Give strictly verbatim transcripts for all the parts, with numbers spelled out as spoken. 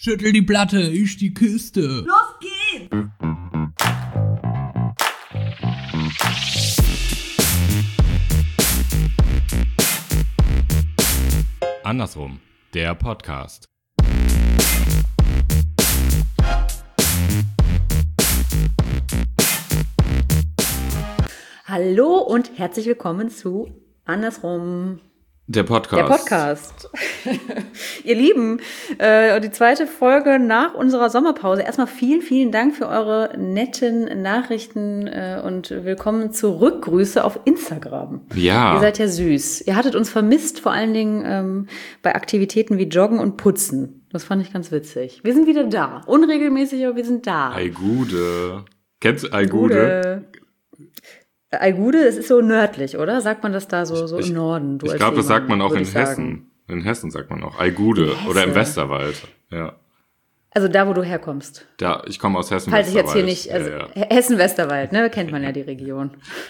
Schüttel die Platte, ich die Kiste. Los geht's! Andersrum, der Podcast. Hallo und herzlich willkommen zu Andersrum. Der Podcast. Der Podcast. Ihr Lieben, äh, die zweite Folge nach unserer Sommerpause. Erstmal vielen, vielen Dank für eure netten Nachrichten äh, und willkommen zurück. Grüße auf Instagram. Ja. Ihr seid ja süß. Ihr hattet uns vermisst, vor allen Dingen ähm, bei Aktivitäten wie Joggen und Putzen. Das fand ich ganz witzig. Wir sind wieder da. Unregelmäßig, aber wir sind da. Aigude. Kennst du Aigude? Aigude, es ist so nördlich, oder? Sagt man das da so, so ich, im Norden? Du ich glaube, das sagt man auch in Hessen. Sagen. In Hessen sagt man auch Aigude oder im Westerwald. Ja. Also da, wo du herkommst. Da, ich komme aus Hessen. Falls ich jetzt hier nicht, also ja, ja. Hessen-Westerwald, ne, kennt man ja die Region.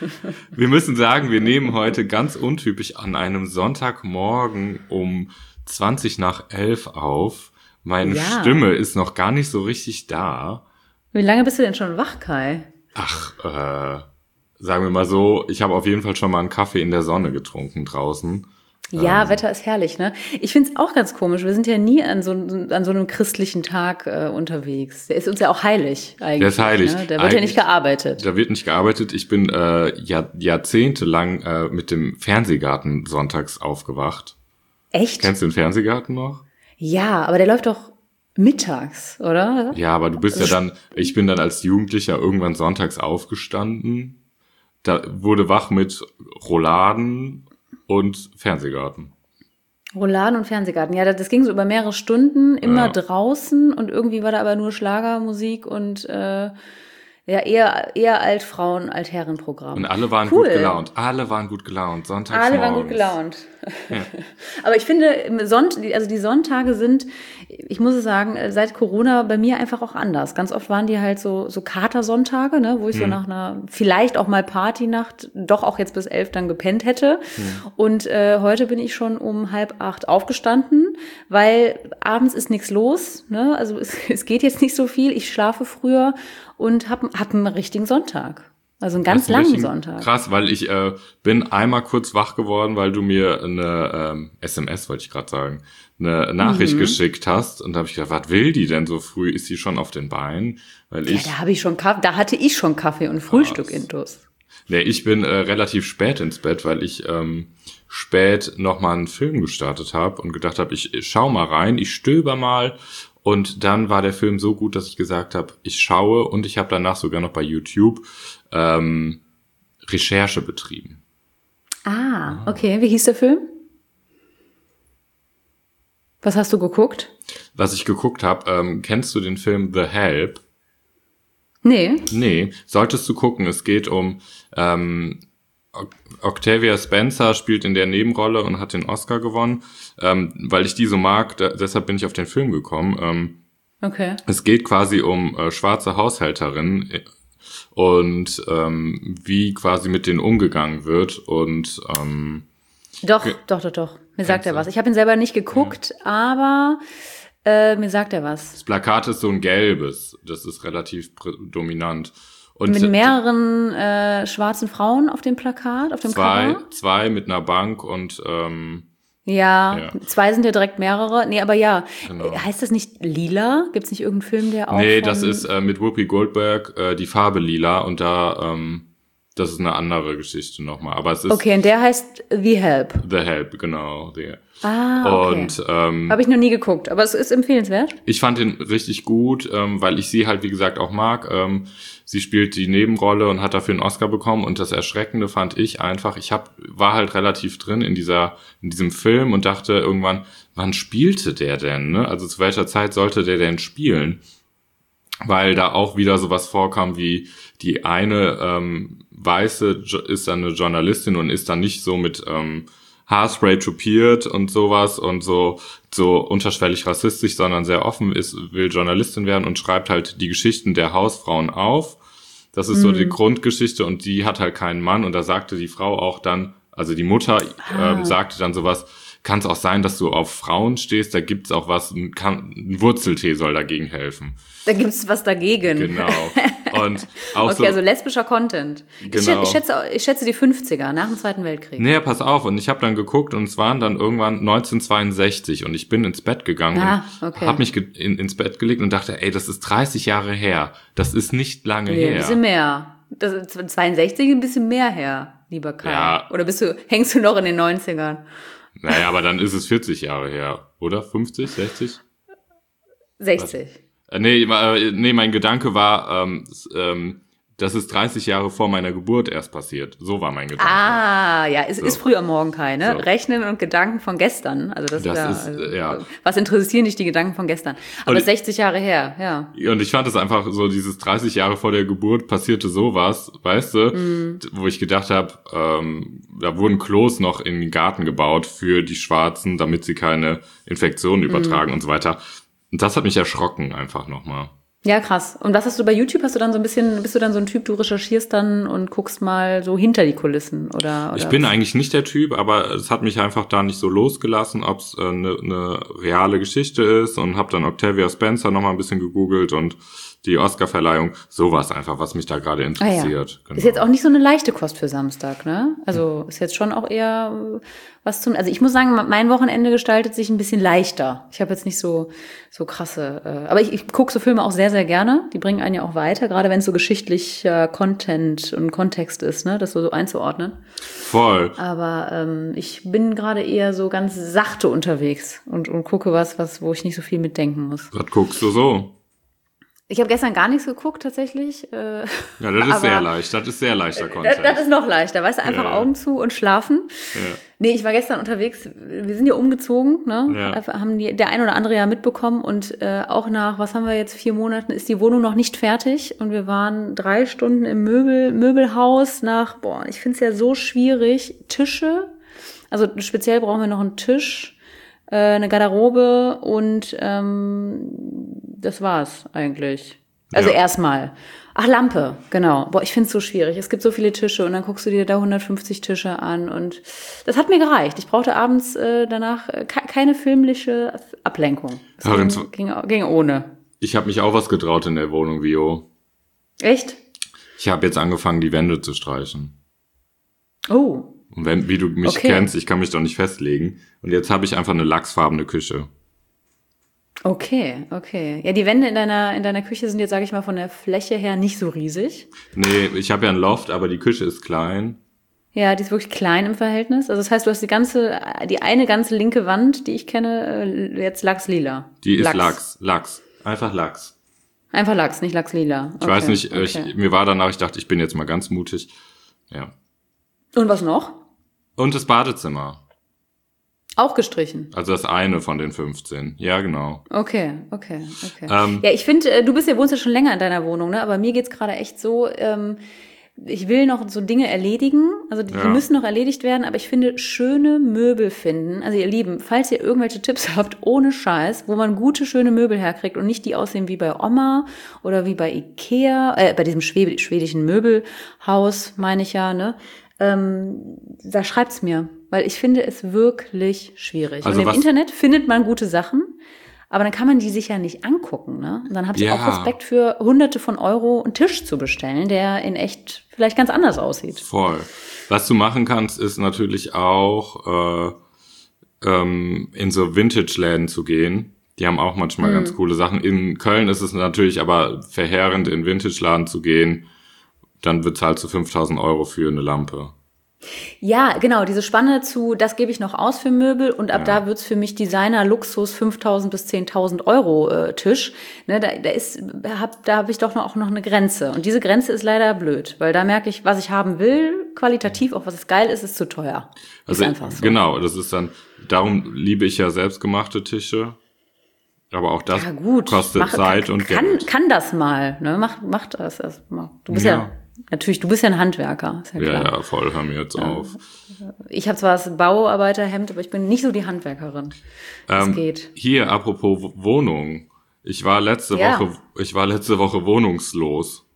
Wir müssen sagen, wir nehmen heute ganz untypisch an einem Sonntagmorgen um zwanzig nach elf auf. Meine ja. Stimme ist noch gar nicht so richtig da. Wie lange bist du denn schon wach, Kai? Ach, äh, sagen wir mal so, ich habe auf jeden Fall schon mal einen Kaffee in der Sonne getrunken draußen. Ja, ähm, Wetter ist herrlich, ne? Ich find's auch ganz komisch. Wir sind ja nie an so, an so einem christlichen Tag äh, unterwegs. Der ist uns ja auch heilig eigentlich. Der ist heilig. Ne? Da wird ja nicht gearbeitet. Da wird nicht gearbeitet. Ich bin äh, Jahr, jahrzehntelang äh, mit dem Fernsehgarten sonntags aufgewacht. Echt? Kennst du den Fernsehgarten noch? Ja, aber der läuft doch mittags, oder? Ja, aber du bist ja dann, ich bin dann als Jugendlicher irgendwann sonntags aufgestanden. Da wurde wach mit Rouladen und Fernsehgarten. Rouladen und Fernsehgarten. Ja, das ging so über mehrere Stunden, immer ja. draußen und irgendwie war da aber nur Schlagermusik und äh, ja eher eher Altfrauen, Altherrenprogramm. Und alle waren cool. gut gelaunt. Alle waren gut gelaunt. Sonntags Alle morgens. waren gut gelaunt. Ja. Aber ich finde, Sonnt- also die Sonntage sind, ich muss es sagen, seit Corona bei mir einfach auch anders. Ganz oft waren die halt so so Katersonntage, ne, wo ich hm. so nach einer vielleicht auch mal Partynacht doch auch jetzt bis elf dann gepennt hätte. Hm. Und äh, heute bin ich schon um halb acht aufgestanden, weil abends ist nichts los. Ne? Also es, es geht jetzt nicht so viel. Ich schlafe früher und hab, hab einen richtigen Sonntag. Also einen ganz langen Sonntag. Krass, weil ich äh, bin einmal kurz wach geworden, weil du mir eine ähm, S M S, wollte ich gerade sagen, eine Nachricht mhm. geschickt hast. Und da habe ich gedacht, was will die denn so früh? Ist sie schon auf den Beinen? Weil ich, ja, da habe ich schon Kaffee, da hatte ich schon Kaffee und Frühstück intus. Nee, ich bin äh, relativ spät ins Bett, weil ich ähm, spät nochmal einen Film gestartet habe und gedacht habe, ich schau mal rein, ich stöber mal. Und dann war der Film so gut, dass ich gesagt habe, ich schaue und ich habe danach sogar noch bei YouTube ähm, Recherche betrieben. Ah, okay. Wie hieß der Film? Was hast du geguckt? Was ich geguckt habe, ähm, kennst du den Film The Help? Nee. Nee, solltest du gucken. Es geht um ähm, Octavia Spencer spielt in der Nebenrolle und hat den Oscar gewonnen, ähm, weil ich die so mag, da, deshalb bin ich auf den Film gekommen. Ähm, okay. Es geht quasi um äh, schwarze Haushälterinnen und ähm, wie quasi mit denen umgegangen wird und ähm, doch, ge- doch, doch, doch. Mir sagt er was. Ich habe ihn selber nicht geguckt, ja. aber äh, mir sagt er was. Das Plakat ist so ein gelbes, das ist relativ pr- dominant. Und mit mehreren äh, schwarzen Frauen auf dem Plakat, auf dem zwei, Cover? Zwei mit einer Bank und ähm, ja, ja, zwei sind ja direkt mehrere. Nee, aber ja, genau. Heißt das nicht Lila? Gibt's nicht irgendeinen Film, der auch Nee, von das ist äh, mit Whoopi Goldberg äh, die Farbe Lila und da, ähm, das ist eine andere Geschichte nochmal. Aber es ist okay, und der heißt The Help. The Help, genau. Der. Ah, okay. Und ähm, habe ich noch nie geguckt, aber es ist empfehlenswert. Ich fand ihn richtig gut, ähm, weil ich sie halt, wie gesagt, auch mag. Ähm, sie spielt die Nebenrolle und hat dafür einen Oscar bekommen. Und das Erschreckende fand ich einfach, ich hab, war halt relativ drin in dieser in diesem Film und dachte irgendwann, wann spielte der denn? Ne? Also zu welcher Zeit sollte der denn spielen? Weil da auch wieder sowas vorkam wie die eine ähm, Weiße ist dann eine Journalistin und ist dann nicht so mit ähm, Haarspray tupiert und sowas und so so unterschwellig rassistisch, sondern sehr offen ist, will Journalistin werden und schreibt halt die Geschichten der Hausfrauen auf. Das ist mm. so die Grundgeschichte und die hat halt keinen Mann und da sagte die Frau auch dann, also die Mutter ah. ähm, sagte dann sowas, kann es auch sein, dass du auf Frauen stehst, da gibt's auch was, ein, kann, ein Wurzeltee soll dagegen helfen. Da gibt's was dagegen. Genau. Und auch okay, so, also lesbischer Content. Genau. Ich, schätze, ich, schätze, ich schätze die fünfziger, nach dem Zweiten Weltkrieg. Nee, pass auf. Und ich habe dann geguckt und es waren dann irgendwann neunzehnhundertzweiundsechzig und ich bin ins Bett gegangen ah, und okay. habe mich ge- in, ins Bett gelegt und dachte, ey, das ist dreißig Jahre her. Das ist nicht lange Nee, her. ein bisschen mehr. Das ist zweiundsechzig ein bisschen mehr her, lieber Kai. Ja. Oder bist du, hängst du noch in den neunzigern? Naja, aber dann ist es vierzig Jahre her, oder? fünfzig, sechzig? sechzig. Äh, nee, äh, nee, mein Gedanke war, ähm, s- ähm, das ist dreißig Jahre vor meiner Geburt erst passiert. So war mein Gedanke. Ah, ja, es So. ist früh am Morgen, Kai, ne? So. Rechnen und Gedanken von gestern. Also das, Das ist, ja, ist, also, äh, ja. Was interessieren dich die Gedanken von gestern? Aber Und- sechzig Jahre her, ja. Und ich fand es einfach so, dieses dreißig Jahre vor der Geburt passierte sowas, weißt du, Mhm. wo ich gedacht habe, ähm, da wurden Klos noch in den Garten gebaut für die Schwarzen, damit sie keine Infektionen Mhm. übertragen und so weiter. Und das hat mich erschrocken einfach nochmal. Ja, krass. Und was hast du bei YouTube? Hast du dann so ein bisschen, bist du dann so ein Typ, du recherchierst dann und guckst mal so hinter die Kulissen oder? oder Ich bin eigentlich nicht der Typ, aber es hat mich einfach da nicht so losgelassen, ob es eine äh, ne ne reale Geschichte ist und habe dann Octavia Spencer nochmal ein bisschen gegoogelt und die Oscarverleihung, sowas einfach, was mich da gerade Ah, ja. interessiert. Genau. Ist jetzt auch nicht so eine leichte Kost für Samstag, ne? Also ist jetzt schon auch eher äh, was zum. Also ich muss sagen, mein Wochenende gestaltet sich ein bisschen leichter. Ich habe jetzt nicht so so krasse. Äh, aber ich, ich gucke so Filme auch sehr sehr gerne. Die bringen einen ja auch weiter, gerade wenn es so geschichtlicher Content und Kontext ist, ne? Das so, so einzuordnen. Voll. Aber ähm, ich bin gerade eher so ganz sachte unterwegs und und gucke was was wo ich nicht so viel mitdenken muss. Was guckst du so? Ich habe gestern gar nichts geguckt tatsächlich. Äh, Ja, das ist aber- sehr leicht. Das ist sehr leichter Das, Content. das ist noch leichter, weißt du, einfach Ja. Augen zu und schlafen. Ja. Nee, ich war gestern unterwegs, wir sind ja umgezogen, ne? Ja. Einfach haben die, der ein oder andere ja mitbekommen und äh, auch nach, was haben wir jetzt, vier Monaten ist die Wohnung noch nicht fertig und wir waren drei Stunden im Möbel, Möbelhaus nach, boah, ich finde es ja so schwierig, Tische, also speziell brauchen wir noch einen Tisch, äh, eine Garderobe und ähm, das war's eigentlich. Also Ja. erstmal. Ach, Lampe, genau. Boah, ich find's so schwierig. Es gibt so viele Tische und dann guckst du dir da hundertfünfzig Tische an und das hat mir gereicht. Ich brauchte abends äh, danach äh, ke- keine filmliche Ablenkung. Es Ja, ging, wenn's- ging, ging ohne. Ich habe mich auch was getraut in der Wohnung, Vio. Echt? Ich habe jetzt angefangen, die Wände zu streichen. Oh, Und wenn, wie du mich Okay. kennst, ich kann mich doch nicht festlegen. Und jetzt habe ich einfach eine lachsfarbene Küche. okay, okay. Ja, die Wände in deiner in deiner Küche sind jetzt, sage ich mal, von der Fläche her nicht so riesig. Nee, ich habe ja ein Loft, aber die Küche ist klein. Ja, die ist wirklich klein im Verhältnis. Also das heißt, du hast die ganze, die eine ganze linke Wand, die ich kenne, äh, jetzt Lachslila. Die ist Lachs. Lachs. Einfach Lachs. Einfach Lachs, nicht Lachslila. Ich weiß nicht, äh, ich, mir war danach, ich dachte, ich bin jetzt mal ganz mutig. Ja. Und was noch? Und das Badezimmer. Auch gestrichen. Also das eine von den fünfzehn. Ja, genau. Okay, okay, okay. Ähm, Ja, ich finde, äh, du bist ja, wohnst ja schon länger in deiner Wohnung, ne? Aber mir geht's gerade echt so, ähm, ich will noch so Dinge erledigen, also die, die Ja. müssen noch erledigt werden, aber ich finde, schöne Möbel finden, also ihr Lieben, falls ihr irgendwelche Tipps habt, ohne Scheiß, wo man gute, schöne Möbel herkriegt und nicht die aussehen wie bei Oma oder wie bei Ikea, äh, bei diesem schwed- schwedischen Möbelhaus, meine ich ja, ne? Ähm, da schreibt's mir, weil ich finde es wirklich schwierig. Also und im was- Internet findet man gute Sachen, aber dann kann man die sich ja nicht angucken, ne? Und dann habe ich Ja. auch Respekt für Hunderte von Euro einen Tisch zu bestellen, der in echt vielleicht ganz anders aussieht. Voll. Was du machen kannst, ist natürlich auch äh, ähm, in so Vintage-Läden zu gehen. Die haben auch manchmal Mhm. ganz coole Sachen. In Köln ist es natürlich aber verheerend, in Vintage-Laden zu gehen. Dann bezahlst du fünftausend Euro für eine Lampe. Ja, genau, diese Spanne zu, das gebe ich noch aus für Möbel und ab Ja. da wird's für mich Designer-Luxus fünftausend bis zehntausend Euro äh, Tisch. Ne, da, da ist, hab, da habe ich doch noch, auch noch eine Grenze. Und diese Grenze ist leider blöd, weil da merke ich, was ich haben will, qualitativ, auch was es geil ist, ist zu teuer. Also ist einfach so. genau, das ist dann, darum liebe ich ja selbstgemachte Tische. Aber auch das Ja, gut. kostet Mach- Zeit kann, und kann, Geld. kann das mal, ne? Mach, mach das erstmal. Du bist ja. Ja. natürlich, du bist ja ein Handwerker, ist ja Ja, klar. ja, voll, hör mir jetzt auf. Ich habe zwar das Bauarbeiterhemd, aber ich bin nicht so die Handwerkerin. Das Ähm, geht. Hier, apropos W- Wohnung. Ich war letzte Ja. Woche, ich war letzte Woche wohnungslos.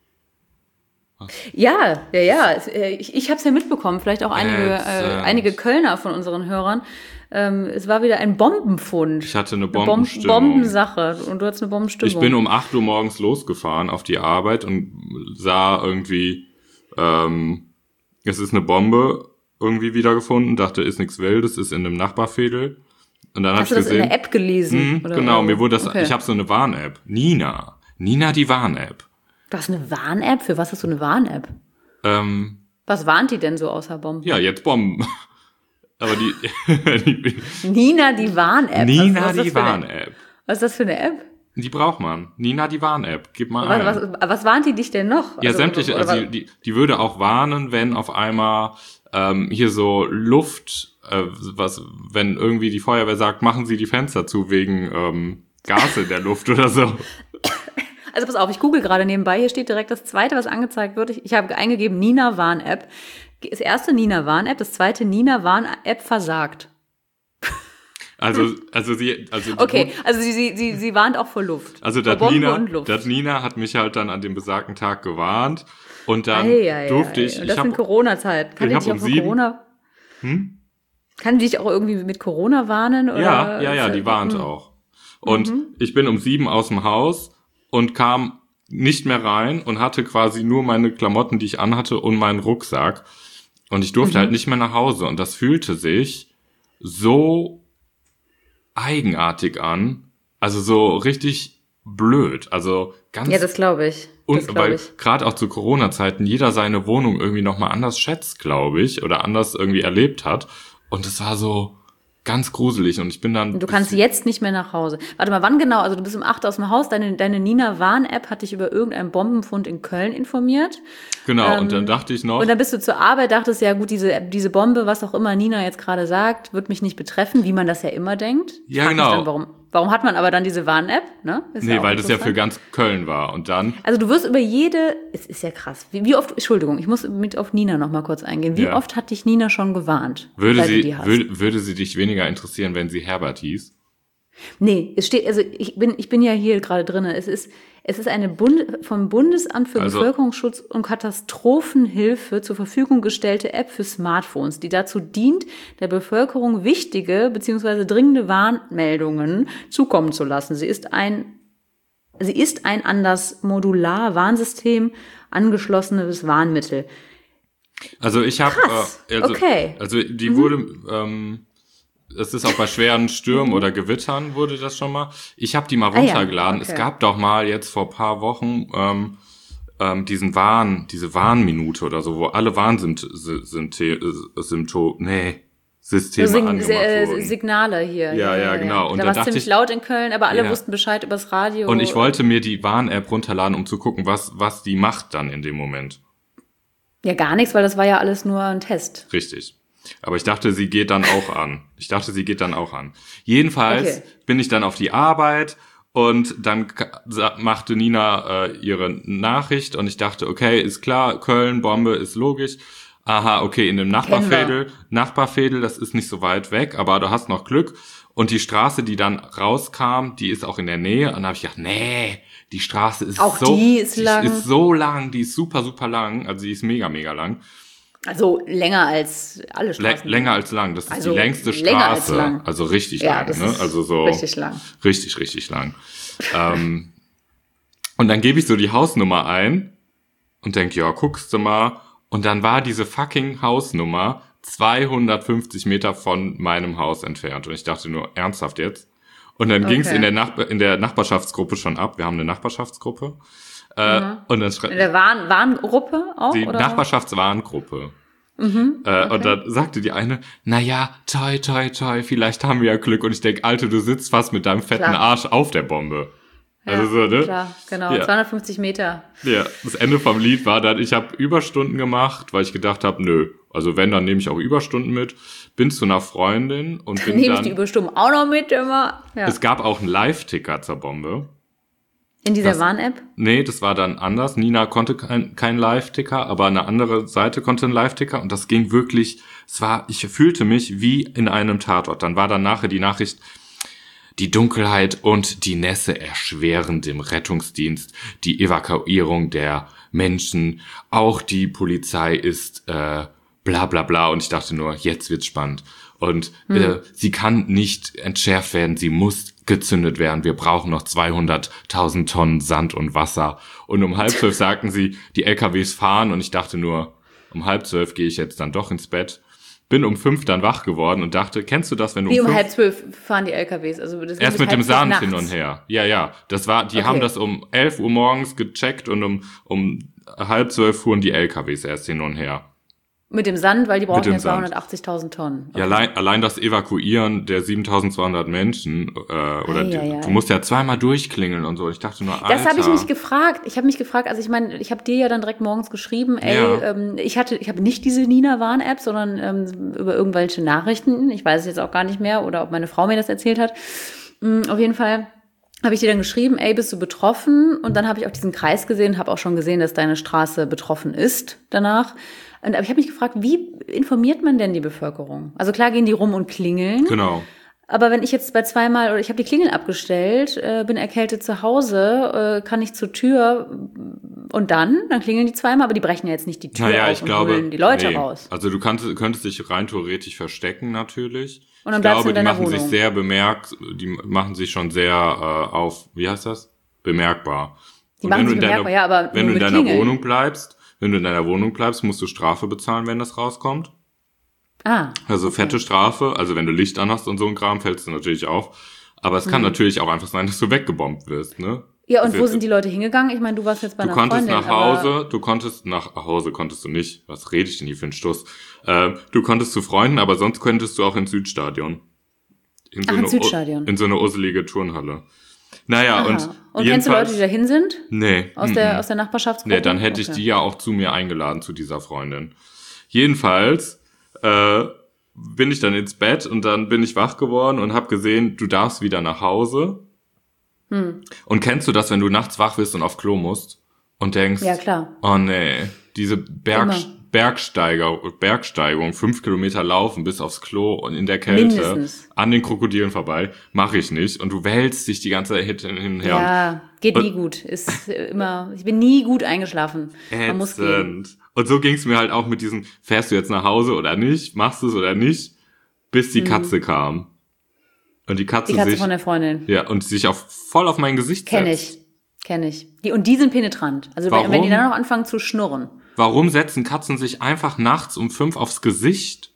Ja, ja, ja. Es, äh, Ich, ich habe es ja mitbekommen, vielleicht auch einige, Ätzend. äh, einige Kölner von unseren Hörern. ähm, es war wieder ein Bombenfund. Ich hatte eine Bomben- Bombenstimmung. Bombensache und du hattest eine Bombenstimmung. Ich bin um acht Uhr morgens losgefahren auf die Arbeit und sah irgendwie, ähm, es ist eine Bombe irgendwie wiedergefunden, dachte, ist nichts Wildes, ist in einem Nachbarviertel. Und dann Hast du hab das ich gesehen, in der App gelesen? mh, oder genau, oder? mir wurde das, Okay. ich habe so eine Warn-App. Nina. Nina die Warn-App. Du hast eine Warn-App? Für was hast du eine Warn-App? Ähm, Was warnt die denn so außer Bomben? ja, jetzt Bomben. Aber die, die Nina die Warn-App. Nina was, was ist die das für eine- Warn-App. Was ist das für eine App? Die braucht man. Nina die Warn-App. Gib mal Was, ein. was, was warnt die dich denn noch? Ja, Also, sämtliche, oder also was- die, die würde auch warnen, wenn auf einmal ähm, hier so Luft, äh, was, wenn irgendwie die Feuerwehr sagt, machen Sie die Fenster zu wegen ähm, Gas in der Luft oder so. Also pass auf, ich google gerade nebenbei. Hier steht direkt das zweite, was angezeigt wird. Ich, ich habe eingegeben Nina Warn-App. Das erste Nina Warn-App, das zweite Nina Warn-App versagt. Also, also sie, also die Okay, also sie, sie, sie, sie warnt auch vor Luft. Also vor das Bombe Nina, und Luft. das Nina hat mich halt dann an dem besagten Tag gewarnt und dann Ei, ei, durfte ei. ich, Und ich das in hab, Corona-Zeit. Kann ich die hab dich auch um vor sieben- Corona... Hm? Kann die dich auch irgendwie mit Corona warnen? Oder? ja, ja, ja, die warnt Mhm. auch. Und ich bin um sieben aus dem Haus und kam nicht mehr rein und hatte quasi nur meine Klamotten, die ich anhatte und meinen Rucksack. Und ich durfte Mhm. halt nicht mehr nach Hause. Und das fühlte sich so eigenartig an. Also so richtig blöd. Also ganz Ja, das glaube ich. Das und glaub weil ich. gerade auch zu Corona-Zeiten jeder seine Wohnung irgendwie nochmal anders schätzt, glaube ich, oder anders irgendwie erlebt hat. Und es war so ganz gruselig. Und ich bin dann... Du kannst jetzt nicht mehr nach Hause. Warte mal, wann genau? Also du bist um acht aus dem Haus. Deine, deine Nina Warn-App hat dich über irgendeinen Bombenfund in Köln informiert. Genau, Ähm, und dann dachte ich noch... Und dann bist du zur Arbeit, dachtest, ja gut, diese, diese Bombe, was auch immer Nina jetzt gerade sagt, wird mich nicht betreffen, wie man das ja immer denkt. Ich Ja, frag mich genau. Dann, warum, warum hat man aber dann diese Warn-App? Ne? Ist Nee, auch weil das ja für interessant. ganz Köln war. Und dann... Also du wirst über jede, es ist ja krass, wie, wie oft, Entschuldigung, ich muss mit auf Nina noch mal kurz eingehen. Wie Ja. oft hat dich Nina schon gewarnt? Würde seit du sie, die hast? würde, würde sie dich weniger interessieren, wenn sie Herbert hieß? Nee, es steht, also ich bin, ich bin ja hier gerade drin. Es ist, es ist eine Bund, vom Bundesamt für Also- Bevölkerungsschutz und Katastrophenhilfe zur Verfügung gestellte App für Smartphones, die dazu dient, der Bevölkerung wichtige bzw. dringende Warnmeldungen zukommen zu lassen. Sie ist ein, sie ist ein an das Modular-Warnsystem angeschlossenes Warnmittel. Also ich habe... Krass, Äh, also, okay. Also die wurde... Ähm, es ist auch bei schweren Stürmen oder Gewittern wurde das schon mal. Ich habe die mal Ah ja, runtergeladen. okay. Es gab doch mal jetzt vor paar Wochen ähm, ähm, diesen Warn, diese Warnminute oder so, wo alle Warnsymptome, nee, Systeme Sign angemacht äh, wurden. Signale hier. Ja, ja, genau. Und da da war es dachte ziemlich ich- laut in Köln, aber alle Ja. wussten Bescheid übers Radio. Und ich wollte mir die Warn-App runterladen, um zu gucken, was was die macht dann in dem Moment. Ja, gar nichts, weil das war ja alles nur ein Test. Richtig. Aber ich dachte, sie geht dann auch an. Ich dachte, sie geht dann auch an. Jedenfalls Okay. bin ich dann auf die Arbeit und dann ka- sa- machte Nina äh, ihre Nachricht und ich dachte, okay, ist klar, Köln, Bombe, ist logisch. Aha, okay, in dem Nachbarviertel, Nachbarviertel, das ist nicht so weit weg, aber du hast noch Glück. Und die Straße, die dann rauskam, die ist auch in der Nähe. Und dann habe ich gedacht, nee, die Straße ist Auch so, die ist lang. ist so lang, die ist super, super lang. Also die ist mega, mega lang. Also länger als alle Lä Straßen. länger als lang. Das ist Also die längste länger als Straße. lang. Also richtig Ja, lang. das Ne? ist Also so richtig lang. Richtig, richtig lang. ähm, und dann gebe ich so die Hausnummer ein und denke, ja, guckst du mal. Und dann war diese fucking Hausnummer zweihundertfünfzig Meter von meinem Haus entfernt. Und ich dachte nur, ernsthaft jetzt? Und dann ging's Okay. in der Nachbar in der Nachbarschaftsgruppe schon ab. Wir haben eine Nachbarschaftsgruppe. Äh, und dann In schreibt der Warn Warngruppe auch? die oder? Nachbarschaftswarngruppe. Äh, und dann sagte die eine, na ja, toi, toi, toi, vielleicht haben wir ja Glück. Und ich denk, Alter, du sitzt fast mit deinem fetten Klar. Arsch auf der Bombe. Ja, Also so, ne? klar, genau. Ja. zweihundertfünfzig Meter. Ja, das Ende vom Lied war dann, ich habe Überstunden gemacht, weil ich gedacht habe, nö, also wenn, dann nehme ich auch Überstunden mit. Bin zu einer Freundin und bin Nehme ich die dann... Überstunden auch noch mit immer. Ja. Es gab auch einen Live-Ticker zur Bombe. In dieser das- Warn-App? Nee, das war dann anders. Nina konnte kein, kein Live-Ticker, aber eine andere Seite konnte einen Live-Ticker und das ging wirklich, es war, ich fühlte mich wie in einem Tatort. Dann war dann nachher die Nachricht, die Dunkelheit und die Nässe erschweren dem Rettungsdienst die Evakuierung der Menschen. Auch die Polizei ist äh, bla bla bla und ich dachte nur, jetzt wird's spannend. Und hm. äh, sie kann nicht entschärft werden, sie muss gezündet werden. Wir brauchen noch zweihunderttausend Tonnen Sand und Wasser. Und um halb zwölf sagten sie, die L K Ws fahren. Und ich dachte nur, um halb zwölf gehe ich jetzt dann doch ins Bett. Bin um fünf dann wach geworden und dachte, kennst du das, wenn du Wie um um fünf... halb zwölf fahren die L K Ws? Also das erst mit dem Sand nachts. hin und her. Ja, ja. Das war, die Okay. haben das um elf Uhr morgens gecheckt und um, um halb zwölf fuhren die L K Ws erst hin und her. Mit dem Sand, weil die brauchen dem ja Sand. zweihundertachtzigtausend Tonnen. Okay. Ja, allein, allein das Evakuieren der siebentausendzweihundert Menschen, äh, oder Ei, die, ei, ei. du musst ja zweimal durchklingeln und so. Ich dachte nur, Alter. Das habe ich mich gefragt. Ich habe mich gefragt, also ich meine, ich habe dir ja dann direkt morgens geschrieben, ey, Ja. ähm, ich hatte, ich habe nicht diese Nina-Warn-App, sondern ähm, über irgendwelche Nachrichten. Ich weiß es jetzt auch gar nicht mehr oder ob meine Frau mir das erzählt hat. Mhm, auf jeden Fall habe ich dir dann geschrieben, ey, bist du betroffen? Und dann habe ich auch diesen Kreis gesehen, habe auch schon gesehen, dass deine Straße betroffen ist danach. Und aber ich habe mich gefragt, wie informiert man denn die Bevölkerung? Also klar gehen die rum und klingeln. Genau. Aber wenn ich jetzt bei zweimal, oder ich habe die Klingel abgestellt, äh, bin erkältet zu Hause, äh, kann ich zur Tür und dann, dann klingeln die zweimal, aber die brechen ja jetzt nicht die Tür Naja, auf ich und glaube, holen die Leute nee. raus. Also du kannst, könntest dich rein theoretisch verstecken natürlich. Und dann ich bleibst glaube, du in die deiner machen sich Wohnung. sehr bemerkt, die machen sich schon sehr äh, auf, wie heißt das? Bemerkbar. Die Und machen wenn du sich in deiner, bemerkbar, ja, aber wenn nur du in mit deiner Klingeln. Wohnung bleibst, wenn du in deiner Wohnung bleibst, musst du Strafe bezahlen, wenn das rauskommt. Ah, Also okay. fette Strafe, also wenn du Licht an hast und so ein Kram, fällst du natürlich auf. Aber es kann Mhm. natürlich auch einfach sein, dass du weggebombt wirst, ne? Ja, und Das wo ist- sind die Leute hingegangen? Ich meine, du warst jetzt bei Du einer konntest Freundin. nach Hause, du konntest nach Hause konntest du nicht. Was rede ich denn hier für einen Stuss? Äh, du konntest zu Freunden, aber sonst könntest du auch ins Südstadion. In so Ach, eine ins Südstadion. In so eine usselige Turnhalle. Naja, Aber, und Aha. Und kennst du Leute, die da hin sind? Nee. Aus mm, der, mm. aus der Nachbarschaftsgruppe? Nee, dann hätte ich Okay. die ja auch zu mir eingeladen, zu dieser Freundin. Jedenfalls äh, bin ich dann ins Bett und dann bin ich wach geworden und habe gesehen, du darfst wieder nach Hause. Hm. Und kennst du das, wenn du nachts wach bist und auf Klo musst und denkst, Ja, klar. oh nee, diese Berg, Immer. Bergsteiger, Bergsteigung, fünf Kilometer laufen bis aufs Klo und in der Kälte Mindestens. an den Krokodilen vorbei, mache ich nicht. Und du wälzt dich die ganze Zeit hin und her. Ja, geht Und- nie gut. Ist äh, immer, ich bin nie gut eingeschlafen. Man muss gehen. Ätzend. Und so ging's mir halt auch mit diesem, fährst du jetzt nach Hause oder nicht, machst du es oder nicht, bis die Katze kam. Und die Katze, Mhm. Die Katze sich, von der Freundin. ja, und sich auf, voll auf mein Gesicht Kenn setzt. ich. Kenn ich. Die, und die sind penetrant. Also wenn, Warum? wenn die dann noch anfangen zu schnurren. Warum setzen Katzen sich einfach nachts um fünf aufs Gesicht?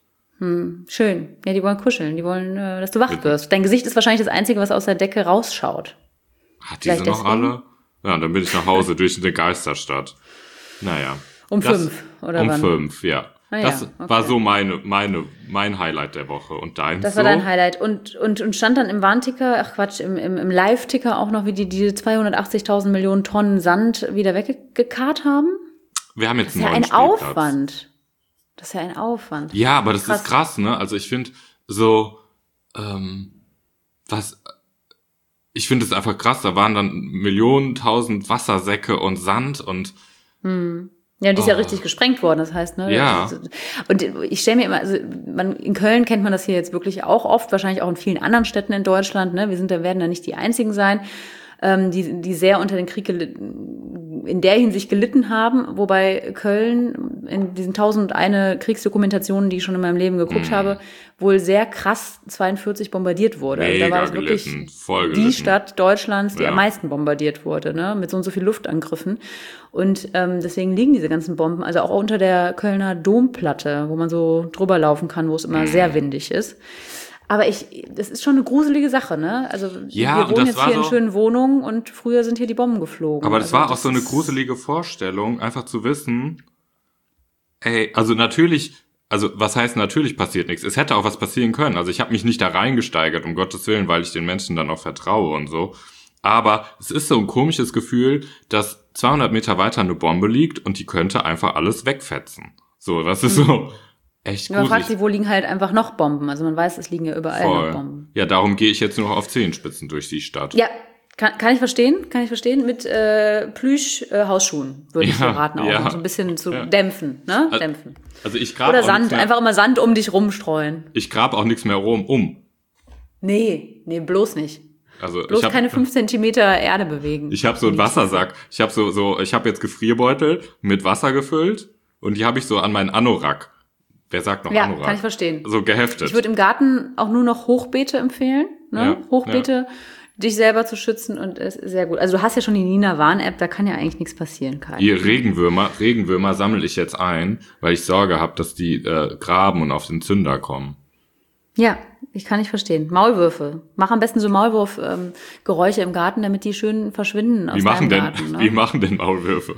Schön. Ja, die wollen kuscheln. Die wollen, äh, dass du wach wirst. Dein Gesicht ist wahrscheinlich das Einzige, was aus der Decke rausschaut. Hat diese Vielleicht noch deswegen? alle? Ja, dann bin ich nach Hause durch eine Geisterstadt. Naja. Um Das- fünf, oder Um wann? fünf, ja. Ah ja, das okay. war so meine, meine, mein Highlight der Woche. Und deins Das so? war dein Highlight. Und, und, und stand dann im Warnticker, ach Quatsch, im, im, im Live-Ticker auch noch, wie die diese zweihundertachtzigtausend Millionen Tonnen Sand wieder weggekarrt haben? Wir haben jetzt Das ist ja einen ein neuen Spielplatz. Aufwand. Das ist ja ein Aufwand. Ja, aber das Krass. ist krass, ne? Also ich finde so, ähm, was, ich finde es einfach krass, da waren dann Millionen, tausend Wassersäcke und Sand und Ja, und die ist ja Oh. richtig gesprengt worden, das heißt, ne? Ja. Und ich stelle mir immer, also man, in Köln kennt man das hier jetzt wirklich auch oft, wahrscheinlich auch in vielen anderen Städten in Deutschland, ne? Wir sind, da werden da nicht die einzigen sein, ähm, die, die sehr unter den Krieg gelitten, in der Hinsicht gelitten haben, wobei Köln in diesen tausend eine Kriegsdokumentationen, die ich schon in meinem Leben geguckt Mhm. habe, wohl sehr krass zweiundvierzig bombardiert wurde. Also mega da war das wirklich gelitten, voll die gelitten. Stadt Deutschlands, die Ja. am meisten bombardiert wurde, ne, mit so und so viel Luftangriffen. Und ähm, deswegen liegen diese ganzen Bomben, also auch unter der Kölner Domplatte, wo man so drüber laufen kann, wo es immer Mhm. sehr windig ist. Aber ich, das ist schon eine gruselige Sache, ne? Also Ja, wir und wohnen das jetzt war hier in so- schönen Wohnungen und früher sind hier die Bomben geflogen. Aber das also war auch so eine ist- gruselige Vorstellung, einfach zu wissen, ey, also natürlich, also was heißt natürlich passiert nichts? Es hätte auch was passieren können. Also ich habe mich nicht da reingesteigert, um Gottes Willen, weil ich den Menschen dann auch vertraue und so. Aber es ist so ein komisches Gefühl, dass zweihundert Meter weiter eine Bombe liegt und die könnte einfach alles wegfetzen. So, das ist so echt Man fragt gruselig. sich, wo liegen halt einfach noch Bomben. Also man weiß, es liegen ja überall noch Voll. Bomben. Ja, darum gehe ich jetzt nur noch auf Zehenspitzen durch die Stadt. Ja, kann, kann ich verstehen, kann ich verstehen. Mit äh, Plüsch-Hausschuhen würde ich Ja, dir raten, auch ja. um so ein bisschen zu Ja. dämpfen, ne? Also- Dämpfen. Also ich grab Oder auch Sand, nichts mehr, einfach immer Sand um dich rumstreuen. ich grab auch nichts mehr rum um. Nee, nee, bloß nicht. Also Bloß ich hab, keine fünf Zentimeter Erde bewegen. Ich habe so einen Wassersack. Ich habe so so ich habe jetzt Gefrierbeutel mit Wasser gefüllt und die habe ich so an meinen Anorak wer sagt noch Ja, Anorak? kann ich verstehen. So geheftet. Ich würde im Garten auch nur noch Hochbeete empfehlen. Ne? Ja, Hochbeete, ja. dich selber zu schützen und ist sehr gut. Also du hast ja schon die Nina Warn-App, da kann ja eigentlich nichts passieren, Kai. Die Regenwürmer, Regenwürmer sammle ich jetzt ein, weil ich Sorge habe, dass die äh, graben und auf den Zünder kommen. Ja, ich kann nicht verstehen. Maulwürfe. Mach am besten so Maulwurf-Geräusche im Garten, damit die schön verschwinden aus Wie machen deinem denn, Garten. Ne? wie machen denn Maulwürfe?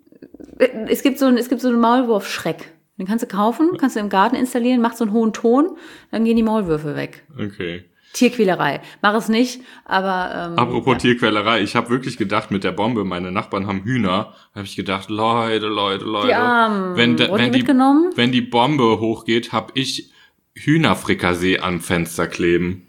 Es gibt so einen, es gibt so einen Maulwurf-Schreck. Den kannst du kaufen, kannst du im Garten installieren, macht so einen hohen Ton, dann gehen die Maulwürfe weg. Okay. Tierquälerei. Mach es nicht, aber ähm, Apropos ja. Tierquälerei, ich habe wirklich gedacht mit der Bombe, meine Nachbarn haben Hühner, habe ich gedacht, Leute, Leute, Leute. Die Armen. Wenn, de, Wurden wenn, die die, mitgenommen? wenn die Bombe hochgeht, habe ich Hühnerfrikassee am Fenster kleben.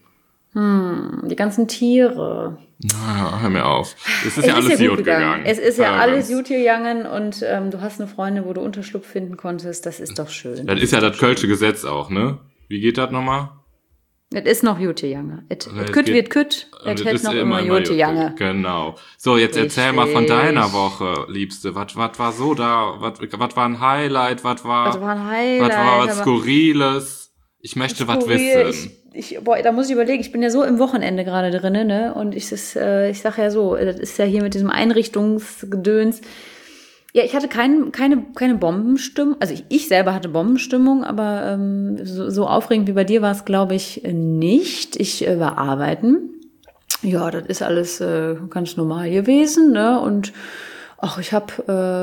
Hm, die ganzen Tiere. Na, hör mir auf. Es ist Es ja alles ist ja gut gut gegangen. gegangen. Es ist ja Äh, alles gut gegangen und ähm, du hast eine Freundin, wo du Unterschlupf finden konntest. Das ist doch schön. Das ist ja das Kölsche Gesetz auch, ne? Wie geht das nochmal? Es ist noch gut gegangen. Et Es kütt geht- wird kütt, Und es es hält ist noch immer, immer immer gut gegangen. Genau. So, jetzt erzähl mal von Richtig. deiner Woche, Liebste. Was, was war so da? Was, was war ein Highlight? Was war, Das war ein Highlight. was war was aber- Skurriles? Ich möchte was Skurril. wissen. Ich, ich, boah, da muss ich überlegen, ich bin ja so im Wochenende gerade drin, ne? Und ich, das, äh, ich sage ja so, das ist ja hier mit diesem Einrichtungsgedöns. Ja, ich hatte kein, keine, keine Bombenstimmung. Also ich, ich selber hatte Bombenstimmung, aber ähm, so, so aufregend wie bei dir war es, glaube ich, nicht. Ich äh, war arbeiten. Ja, das ist alles äh, ganz normal gewesen, ne? Und ach, ich habe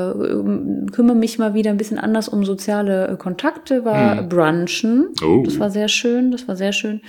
äh, kümmere mich mal wieder ein bisschen anders um soziale äh, Kontakte, war Hm. brunchen. Oh. Das war sehr schön, das war sehr schön.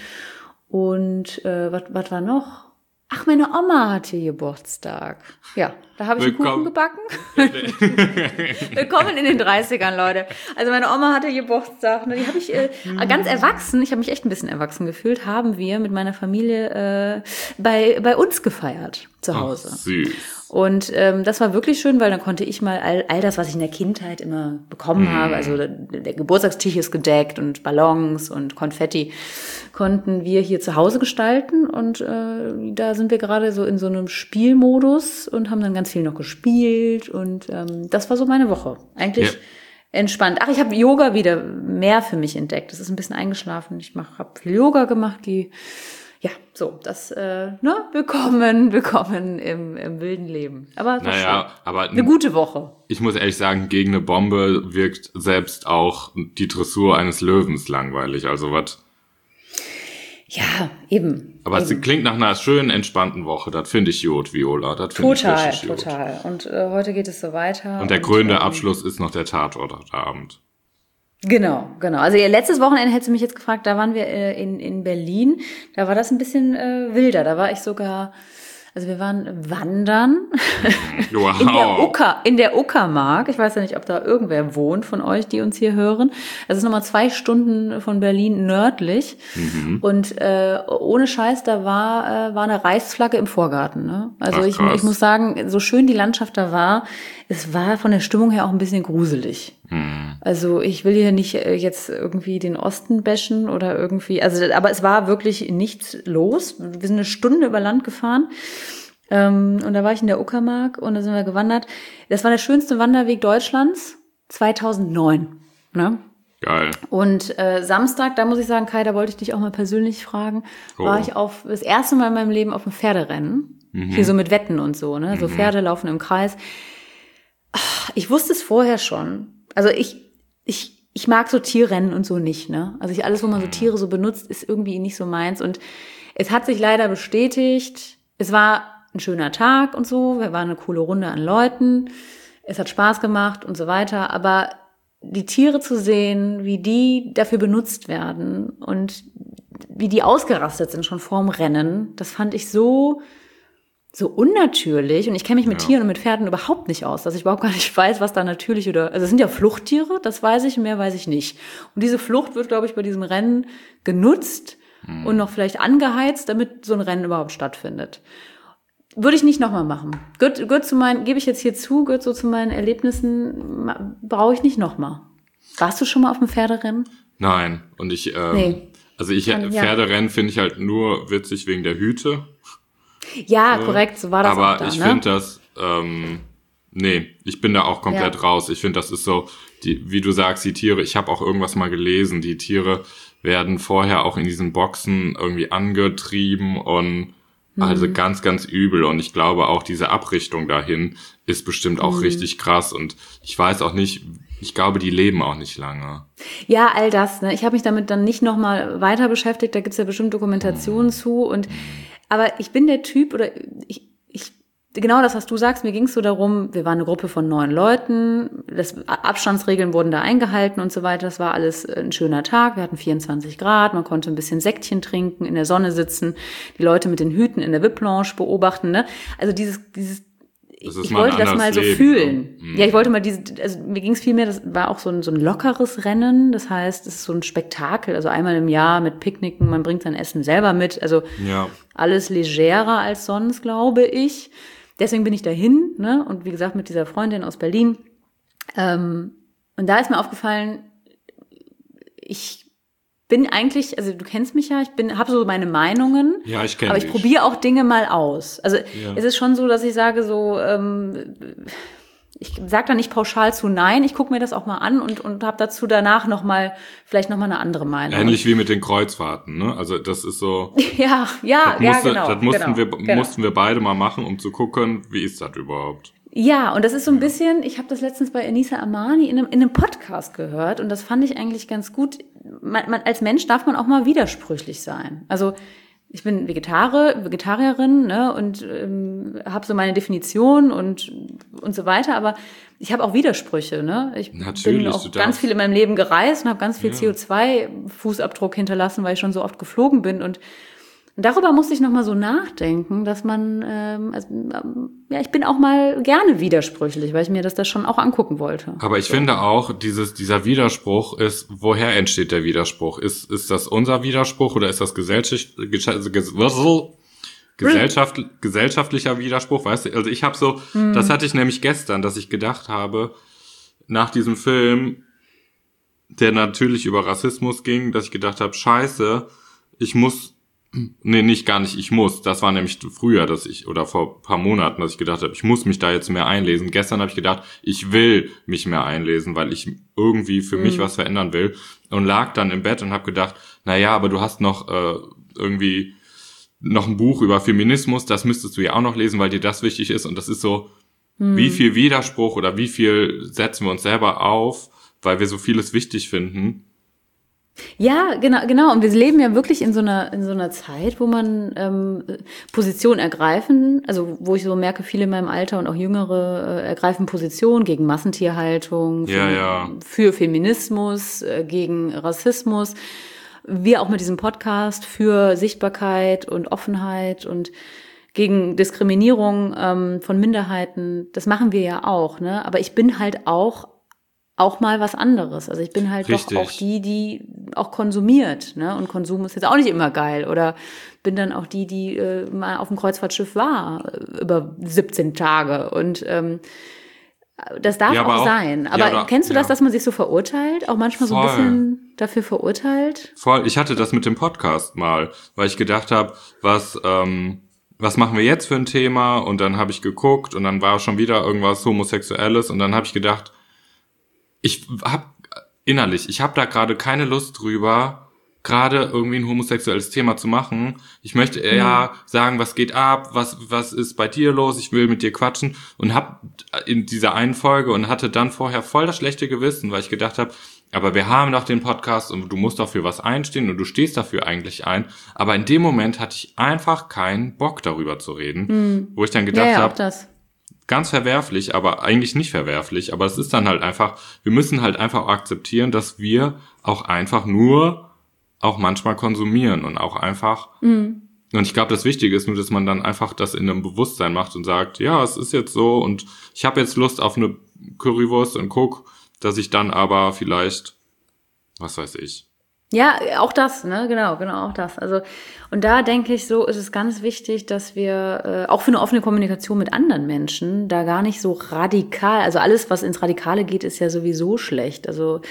Und äh, was was war noch? Ach, meine Oma hatte Geburtstag. Ja, da habe ich einen Kuchen Willkommen. gebacken. Willkommen in den dreißigern, Leute. Also meine Oma hatte Geburtstag. Ne, die habe ich äh, ganz erwachsen, ich habe mich echt ein bisschen erwachsen gefühlt, haben wir mit meiner Familie äh, bei, bei uns gefeiert zu Ach, Hause. süß. Und ähm, das war wirklich schön, weil dann konnte ich mal all, all das, was ich in der Kindheit immer bekommen Mhm. habe, also der, der Geburtstagstisch ist gedeckt und Ballons und Konfetti, konnten wir hier zu Hause gestalten. Und äh, da sind wir gerade so in so einem Spielmodus und haben dann ganz viel noch gespielt. Und ähm, das war so meine Woche. Eigentlich Ja. entspannt. Ach, ich habe Yoga wieder mehr für mich entdeckt. Das ist ein bisschen eingeschlafen. Ich mach, habe viel Yoga gemacht, die ja, so, das, äh, ne, willkommen, willkommen im, im wilden Leben. Aber es war Naja, schön. aber Eine gute Woche. ich muss ehrlich sagen, gegen eine Bombe wirkt selbst auch die Dressur eines Löwens langweilig. Also was. Ja, eben. Aber es eben. klingt nach einer schönen, entspannten Woche. Das finde ich gut, Viola. Das finde ich Total, richtig gut. total. Und äh, heute geht es so weiter. Und der krönende ähm, Abschluss ist noch der Tatort heute Abend. Genau, genau. Also ihr letztes Wochenende hättest du mich jetzt gefragt, da waren wir äh, in, in Berlin. Da war das ein bisschen äh, wilder. Da war ich sogar, also wir waren wandern Wow. in der Ucker, in der Uckermark. Ich weiß ja nicht, ob da irgendwer wohnt von euch, die uns hier hören. Das ist nochmal zwei Stunden von Berlin nördlich. Mhm. Und äh, ohne Scheiß, da war, äh, war eine Reichsflagge im Vorgarten. Ne? Also Ach, ich, krass. ich muss sagen, so schön die Landschaft da war, es war von der Stimmung her auch ein bisschen gruselig. Hm. Also ich will hier nicht äh, jetzt irgendwie den Osten bashen oder irgendwie, also aber es war wirklich nichts los. Wir sind eine Stunde über Land gefahren ähm, und da war ich in der Uckermark und da sind wir gewandert. Das war der schönste Wanderweg Deutschlands zweitausendneun. Ne? Geil. Und äh, Samstag, da muss ich sagen, Kai, da wollte ich dich auch mal persönlich fragen, Oh. war ich auf das erste Mal in meinem Leben auf einem Pferderennen. Mhm. Hier so mit Wetten und so, ne? So Pferde laufen im Kreis. Ach, ich wusste es vorher schon. Also ich, ich, ich mag so Tierrennen und so nicht, ne? Also ich, alles, wo man so Tiere so benutzt, ist irgendwie nicht so meins. Und es hat sich leider bestätigt. Es war ein schöner Tag und so. Wir waren eine coole Runde an Leuten. Es hat Spaß gemacht und so weiter. Aber die Tiere zu sehen, wie die dafür benutzt werden und wie die ausgerastet sind schon vorm Rennen, das fand ich so, so unnatürlich. Und ich kenne mich mit Ja. Tieren und mit Pferden überhaupt nicht aus, dass ich überhaupt gar nicht weiß, was da natürlich oder, also es sind ja Fluchttiere, das weiß ich, mehr weiß ich nicht. Und diese Flucht wird, glaube ich, bei diesem Rennen genutzt und noch vielleicht angeheizt, damit so ein Rennen überhaupt stattfindet. Würde ich nicht nochmal machen. Gehört, gehört zu meinen, gebe ich jetzt hier zu, gehört so zu meinen Erlebnissen, ma- brauche ich nicht nochmal. Warst du schon mal auf einem Pferderennen? Nein. Und ich, ähm, Nee. also ich, Kann- ja. Pferderennen finde ich halt nur witzig wegen der Hüte. Ja, korrekt, so war das Aber auch da, ich ne? finde das, ähm, Nee, ich bin da auch komplett Ja. raus. Ich finde, das ist so, die, wie du sagst, die Tiere, ich habe auch irgendwas mal gelesen, die Tiere werden vorher auch in diesen Boxen irgendwie angetrieben und mhm. also ganz, ganz übel. Und ich glaube auch, diese Abrichtung dahin ist bestimmt auch mhm. richtig krass. Und ich weiß auch nicht, ich glaube, die leben auch nicht lange. Ja, all das. Ne? Ich habe mich damit dann nicht nochmal weiter beschäftigt. Da gibt's ja bestimmt Dokumentationen mhm. zu. Und aber ich bin der Typ, oder ich, ich genau das, was du sagst, mir ging es so darum, wir waren eine Gruppe von neun Leuten, das, Abstandsregeln wurden da eingehalten und so weiter, das war alles ein schöner Tag, wir hatten vierundzwanzig Grad, man konnte ein bisschen Sektchen trinken, in der Sonne sitzen, die Leute mit den Hüten in der V I P-Lounge beobachten, ne? Also dieses, dieses ich, ich wollte das mal so Leben, fühlen. Ne? Ja, ich wollte mal diese, also mir ging es viel mehr, das war auch so ein, so ein lockeres Rennen, das heißt, es ist so ein Spektakel, also einmal im Jahr mit Picknicken, man bringt sein Essen selber mit, also ja. alles legerer als sonst, glaube ich. Deswegen bin ich dahin, ne? Und wie gesagt, mit dieser Freundin aus Berlin. Ähm, und da ist mir aufgefallen, ich bin eigentlich, also du kennst mich ja, ich bin, habe so meine Meinungen. Ja, ich kenne Aber ich dich. probiere auch Dinge mal aus. Also ja. es ist schon so, dass ich sage so, ähm, ich sage da nicht pauschal zu nein, ich gucke mir das auch mal an und und habe dazu danach noch mal vielleicht noch mal eine andere Meinung. Ähnlich wie mit den Kreuzfahrten, ne? Also das ist so. ja, ja, das musste, ja, genau. Das mussten genau, wir genau. mussten wir beide mal machen, um zu gucken, wie ist das überhaupt. Ja, und das ist so ein bisschen, ich habe das letztens bei Enisa Amani in einem, in einem Podcast gehört und das fand ich eigentlich ganz gut. Man, man, als Mensch darf man auch mal widersprüchlich sein. Also ich bin Vegetare, Vegetarierin, ne, und ähm, habe so meine Definition und und so weiter, aber ich habe auch Widersprüche, ne? Ich Natürlich, bin auch ganz viel in meinem Leben gereist und habe ganz viel ja. C O zwei Fußabdruck hinterlassen, weil ich schon so oft geflogen bin und darüber musste ich noch mal so nachdenken, dass man, ähm, also, ähm, ja, ich bin auch mal gerne widersprüchlich, weil ich mir das da schon auch angucken wollte. Aber ich so. finde auch, dieses, dieser Widerspruch ist, woher entsteht der Widerspruch? Ist, ist das unser Widerspruch oder ist das Gesellschaft, Gesellschaft, gesellschaftlicher Widerspruch? Weißt du, also ich habe so, hm. das hatte ich nämlich gestern, dass ich gedacht habe, nach diesem Film, der natürlich über Rassismus ging, dass ich gedacht habe, scheiße, ich muss Nee, nicht gar nicht, ich muss. Das war nämlich früher, dass ich, oder vor ein paar Monaten, dass ich gedacht habe, ich muss mich da jetzt mehr einlesen. Gestern habe ich gedacht, ich will mich mehr einlesen, weil ich irgendwie für mhm. mich was verändern will. Und lag dann im Bett und habe gedacht, na ja, aber du hast noch äh, irgendwie noch ein Buch über Feminismus, das müsstest du ja auch noch lesen, weil dir das wichtig ist. Und das ist so, mhm. wie viel Widerspruch oder wie viel setzen wir uns selber auf, weil wir so vieles wichtig finden. Ja, genau, genau. Und wir leben ja wirklich in so einer in so einer Zeit, wo man ähm, Position ergreifen, also wo ich so merke, viele in meinem Alter und auch Jüngere äh, ergreifen Position gegen Massentierhaltung, für, ja, ja. für Feminismus, äh, gegen Rassismus. Wir auch mit diesem Podcast für Sichtbarkeit und Offenheit und gegen Diskriminierung ähm, von Minderheiten. Das machen wir ja auch, ne? Aber ich bin halt auch auch mal was anderes. Also ich bin halt Richtig. doch auch die, die auch konsumiert, ne? Und Konsum ist jetzt auch nicht immer geil. Oder bin dann auch die, die äh, mal auf dem Kreuzfahrtschiff war, äh, über siebzehn Tage. Und ähm, das darf ja, auch, auch sein. Aber ja, oder, kennst du das, ja. dass man sich so verurteilt? Auch manchmal Voll. so ein bisschen dafür verurteilt? Voll. Ich hatte das mit dem Podcast mal, weil ich gedacht habe, was... Ähm was machen wir jetzt für ein Thema? Und dann habe ich geguckt und dann war schon wieder irgendwas Homosexuelles und dann habe ich gedacht, ich hab innerlich, ich habe da gerade keine Lust drüber, gerade irgendwie ein homosexuelles Thema zu machen. Ich möchte eher mhm. sagen, was geht ab, was was ist bei dir los, ich will mit dir quatschen und hab in dieser einen Folge und hatte dann vorher voll das schlechte Gewissen, weil ich gedacht habe, aber wir haben doch den Podcast und du musst doch für was einstehen und du stehst dafür eigentlich ein. Aber in dem Moment hatte ich einfach keinen Bock darüber zu reden, mhm. wo ich dann gedacht ja, ja, habe, ganz verwerflich, aber eigentlich nicht verwerflich, aber es ist dann halt einfach, wir müssen halt einfach akzeptieren, dass wir auch einfach nur auch manchmal konsumieren und auch einfach, mhm. und ich glaube, das Wichtige ist nur, dass man dann einfach das in einem Bewusstsein macht und sagt, ja, es ist jetzt so und ich habe jetzt Lust auf eine Currywurst und guck, dass ich dann aber vielleicht, was weiß ich. Ja, auch das, ne, genau, genau, auch das. Also, und da denke ich so, ist es ganz wichtig, dass wir, äh, auch für eine offene Kommunikation mit anderen Menschen, da gar nicht so radikal, also alles, was ins Radikale geht, ist ja sowieso schlecht. Also,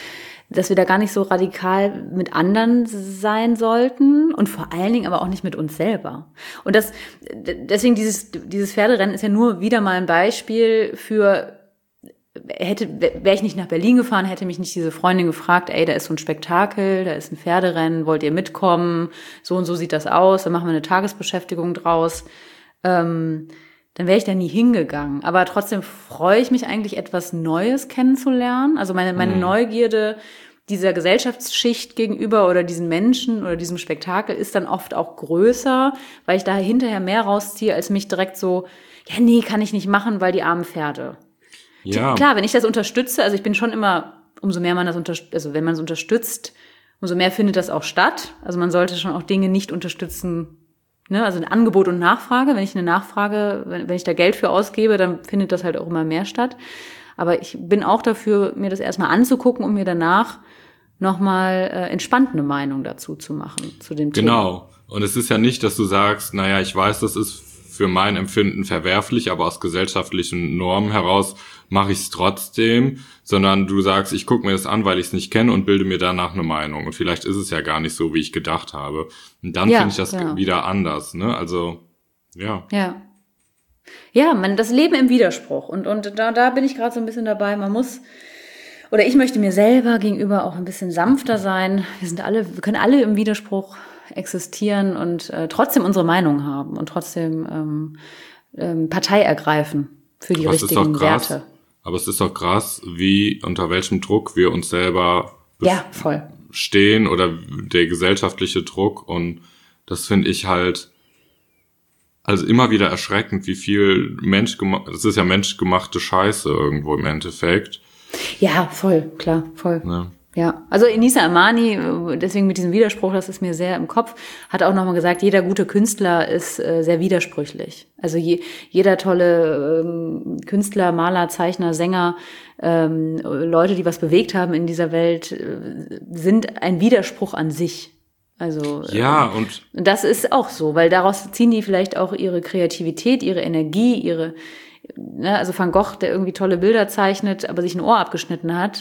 dass wir da gar nicht so radikal mit anderen sein sollten und vor allen Dingen aber auch nicht mit uns selber. Und das, deswegen dieses, dieses Pferderennen ist ja nur wieder mal ein Beispiel für, hätte, wäre ich nicht nach Berlin gefahren, hätte mich nicht diese Freundin gefragt, ey, da ist so ein Spektakel, da ist ein Pferderennen, wollt ihr mitkommen? So und so sieht das aus, dann machen wir eine Tagesbeschäftigung draus. Ähm, dann wäre ich da nie hingegangen. Aber trotzdem freue ich mich eigentlich, etwas Neues kennenzulernen. Also meine, meine mhm. Neugierde dieser Gesellschaftsschicht gegenüber oder diesen Menschen oder diesem Spektakel ist dann oft auch größer, weil ich da hinterher mehr rausziehe, als mich direkt so, ja, nee, kann ich nicht machen, weil die armen Pferde. Ja. Klar, wenn ich das unterstütze, also ich bin schon immer, umso mehr man das unterstützt, also wenn man es unterstützt, umso mehr findet das auch statt. Also man sollte schon auch Dinge nicht unterstützen, ne? Also ein Angebot und Nachfrage. Wenn ich eine Nachfrage, wenn, wenn ich da Geld für ausgebe, dann findet das halt auch immer mehr statt. Aber ich bin auch dafür, mir das erstmal anzugucken und mir danach nochmal äh, entspannt eine Meinung dazu zu machen, zu dem Thema. Genau. Und es ist ja nicht, dass du sagst, naja, ich weiß, das ist für mein Empfinden verwerflich, aber aus gesellschaftlichen Normen heraus mache ich es trotzdem, sondern du sagst, ich gucke mir das an, weil ich es nicht kenne und bilde mir danach eine Meinung. Und vielleicht ist es ja gar nicht so, wie ich gedacht habe. Und dann ja, finde ich das ja. wieder anders, ne? Also, ja. Ja. Ja, man, das Leben im Widerspruch. Und, und da, da bin ich gerade so ein bisschen dabei. Man muss, oder ich möchte mir selber gegenüber auch ein bisschen sanfter sein. Wir sind alle, wir können alle im Widerspruch existieren und äh, trotzdem unsere Meinung haben und trotzdem ähm, ähm, Partei ergreifen für die Was richtigen Werte. Aber es ist doch krass, wie, unter welchem Druck wir uns selber ja, voll. stehen oder der gesellschaftliche Druck. Und das finde ich halt also immer wieder erschreckend, wie viel menschgemacht, es ist ja menschgemachte Scheiße irgendwo im Endeffekt. Ja, voll, klar, voll. Ja. Ja, also Enisa Amani, deswegen mit diesem Widerspruch, das ist mir sehr im Kopf, hat auch nochmal gesagt, jeder gute Künstler ist äh, sehr widersprüchlich. Also je, jeder tolle ähm, Künstler, Maler, Zeichner, Sänger, ähm, Leute, die was bewegt haben in dieser Welt, äh, sind ein Widerspruch an sich. Also ja, und äh, das ist auch so, weil daraus ziehen die vielleicht auch ihre Kreativität, ihre Energie, ihre, ne, also Van Gogh, der irgendwie tolle Bilder zeichnet, aber sich ein Ohr abgeschnitten hat,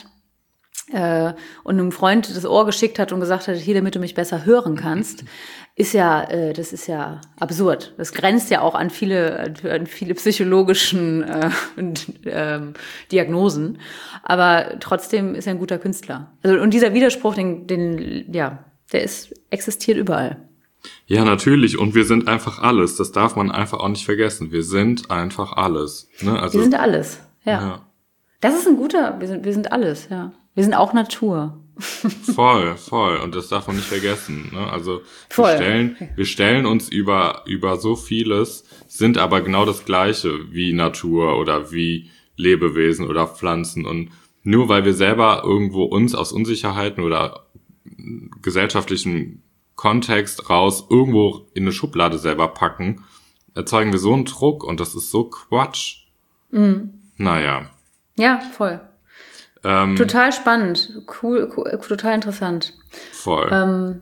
Äh, und einem Freund das Ohr geschickt hat und gesagt hat, hier, damit du mich besser hören kannst, ist ja, äh, das ist ja absurd. Das grenzt ja auch an viele, an viele psychologischen äh, und, ähm, Diagnosen. Aber trotzdem ist er ein guter Künstler. Also, und dieser Widerspruch, den, den, ja, der ist, existiert überall. Ja, natürlich. Und wir sind einfach alles. Das darf man einfach auch nicht vergessen. Wir sind einfach alles. Ne? Also, wir sind alles, ja. ja. Das ist ein guter, wir sind, wir sind alles, ja. Wir sind auch Natur. Voll, voll. Und das darf man nicht vergessen. Ne? Also voll. wir stellen, wir stellen uns über über so vieles, sind aber genau das Gleiche wie Natur oder wie Lebewesen oder Pflanzen. Und nur weil wir selber irgendwo uns aus Unsicherheiten oder gesellschaftlichem Kontext raus irgendwo in eine Schublade selber packen, erzeugen wir so einen Druck und das ist so Quatsch. Mhm. Naja. Ja, voll. Ähm, total spannend, cool, cool, total interessant. Voll. Ähm,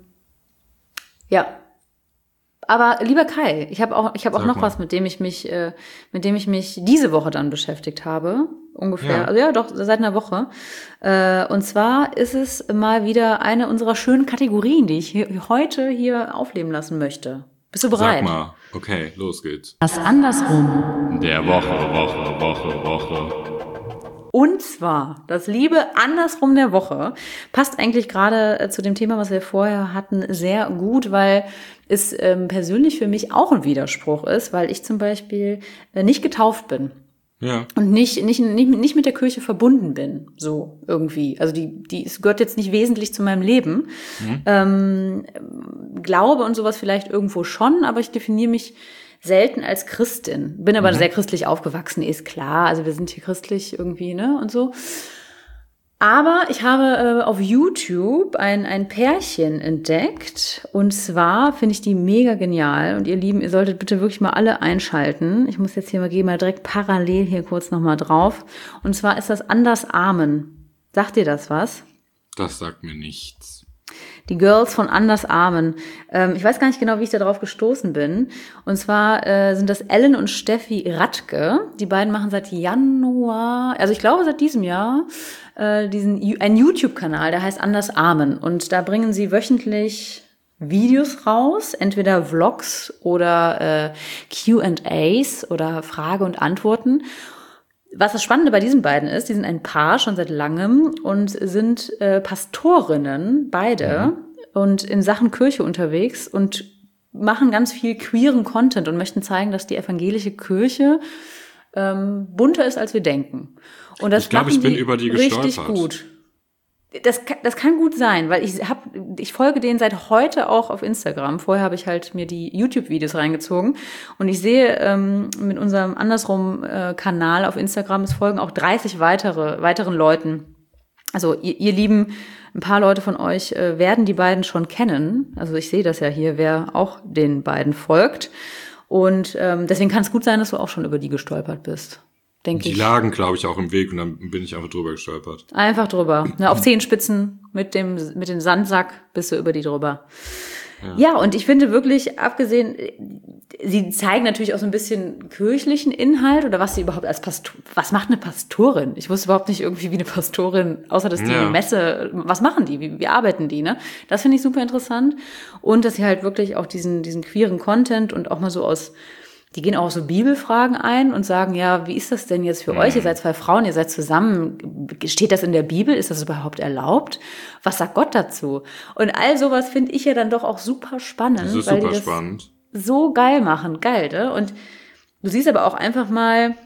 ja. Aber lieber Kai, ich habe auch, ich habe auch noch mal. was, mit dem ich mich, äh, mit dem ich mich diese Woche dann beschäftigt habe, ungefähr. Ja. Also ja, doch seit einer Woche. Äh, und zwar ist es mal wieder eine unserer schönen Kategorien, die ich hier, heute hier aufleben lassen möchte. Bist du bereit? Sag mal. Okay, los geht's. Das Andersrum der Woche, Woche, Woche, Woche. Und zwar, das liebe Andersrum der Woche passt eigentlich gerade zu dem Thema, was wir vorher hatten, sehr gut, weil es ähm, persönlich für mich auch ein Widerspruch ist, weil ich zum Beispiel äh, nicht getauft bin. Ja. Und nicht, nicht, nicht, nicht mit der Kirche verbunden bin, so irgendwie. Also die, die, es gehört jetzt nicht wesentlich zu meinem Leben. Mhm. Ähm, Glaube und sowas vielleicht irgendwo schon, aber ich definiere mich selten als Christin. Bin aber mhm. sehr christlich aufgewachsen, ist klar. Also wir sind hier christlich irgendwie, ne, und so. Aber ich habe äh, auf YouTube ein, ein Pärchen entdeckt. Und zwar finde ich die mega genial. Und ihr Lieben, ihr solltet bitte wirklich mal alle einschalten. Ich muss jetzt hier mal gehen, mal direkt parallel hier kurz nochmal drauf. Und zwar ist das Anders Amen. Sagt dir das was? Das sagt mir nichts. Die Girls von Anders Armen. Ähm, ich weiß gar nicht genau, wie ich da drauf gestoßen bin. Und zwar äh, sind das Ellen und Steffi Radke. Die beiden machen seit Januar, also ich glaube seit diesem Jahr, äh, diesen einen YouTube-Kanal, der heißt Anders Armen. Und da bringen sie wöchentlich Videos raus, entweder Vlogs oder äh, Q and A's oder Frage und Antworten. Was das Spannende bei diesen beiden ist, die sind ein Paar schon seit langem und sind äh, Pastorinnen, beide, mhm. und in Sachen Kirche unterwegs und machen ganz viel queeren Content und möchten zeigen, dass die evangelische Kirche ähm, bunter ist, als wir denken. Und das ich glaube, ich bin über die gestolpert. Richtig gut. Das, das kann gut sein, weil ich hab, ich folge denen seit heute auch auf Instagram. Vorher habe ich halt mir die YouTube-Videos reingezogen und ich sehe ähm, mit unserem andersrum äh, Kanal auf Instagram, es folgen auch dreißig weitere weiteren Leuten. Also ihr, ihr Lieben, ein paar Leute von euch äh, werden die beiden schon kennen. Also ich sehe das ja hier, wer auch den beiden folgt. Und ähm, deswegen kann es gut sein, dass du auch schon über die gestolpert bist. Denke die ich. lagen, glaube ich, auch im Weg und dann bin ich einfach drüber gestolpert. Einfach drüber. Ne, auf Zehenspitzen mit dem mit dem Sandsack bist du über die drüber. Ja. ja, und ich finde wirklich, abgesehen, sie zeigen natürlich auch so ein bisschen kirchlichen Inhalt oder was sie überhaupt als Pastor, was macht eine Pastorin? Ich wusste überhaupt nicht irgendwie, wie eine Pastorin, außer dass die ja. eine Messe, was machen die? Wie, wie arbeiten die, ne? Das finde ich super interessant. Und dass sie halt wirklich auch diesen diesen queeren Content und auch mal so aus Die gehen auch so Bibelfragen ein und sagen, ja, wie ist das denn jetzt für mhm. euch? Ihr seid zwei Frauen, ihr seid zusammen. Steht das in der Bibel? Ist das überhaupt erlaubt? Was sagt Gott dazu? Und all sowas finde ich ja dann doch auch super spannend. Das ist weil super die das spannend. So geil machen. Geil, ne? Und du siehst aber auch einfach mal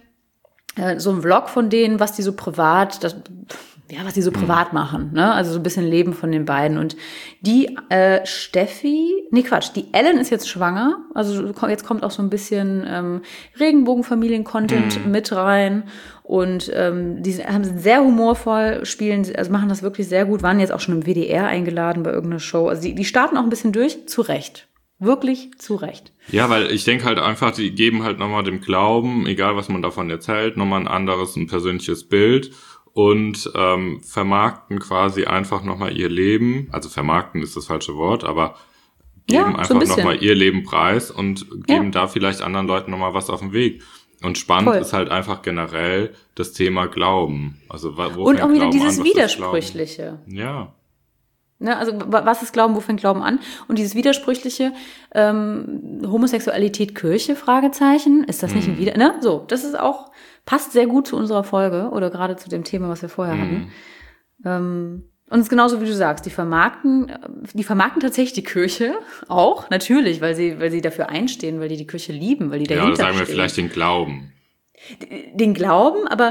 äh, so einen Vlog von denen, was die so privat, das, ja, was die so privat mhm. machen, ne? Also so ein bisschen Leben von den beiden. Und die äh, Steffi, nee Quatsch, die Ellen ist jetzt schwanger. Also jetzt kommt auch so ein bisschen ähm, Regenbogenfamilien-Content mhm. mit rein. Und ähm, die haben sind sehr humorvoll, spielen, also machen das wirklich sehr gut, waren jetzt auch schon im W D R eingeladen bei irgendeiner Show. Also die, die starten auch ein bisschen durch, zu Recht. Wirklich zu Recht. Ja, weil ich denke halt einfach, die geben halt nochmal dem Glauben, egal was man davon erzählt, nochmal ein anderes, ein persönliches Bild und ähm, vermarkten quasi einfach nochmal ihr Leben. Also vermarkten ist das falsche Wort, aber geben ja, so einfach nochmal ihr Leben preis und geben ja. da vielleicht anderen Leuten nochmal was auf den Weg. Und spannend Voll. Ist halt einfach generell das Thema Glauben. Also wo und auch wieder Glauben dieses an, Widersprüchliche. Ja. Ne, also was ist Glauben, wo fängt Glauben an? Und dieses Widersprüchliche, ähm, Homosexualität, Kirche, Fragezeichen, ist das nicht mm. ein Wider... Ne? So, das ist auch, passt sehr gut zu unserer Folge oder gerade zu dem Thema, was wir vorher mm. hatten. Ähm, und es ist genauso, wie du sagst, die vermarkten, die vermarkten tatsächlich die Kirche auch, natürlich, weil sie, weil sie dafür einstehen, weil die die Kirche lieben, weil die dahinter stehen. Ja, sagen wir vielleicht den Glauben. Den Glauben, aber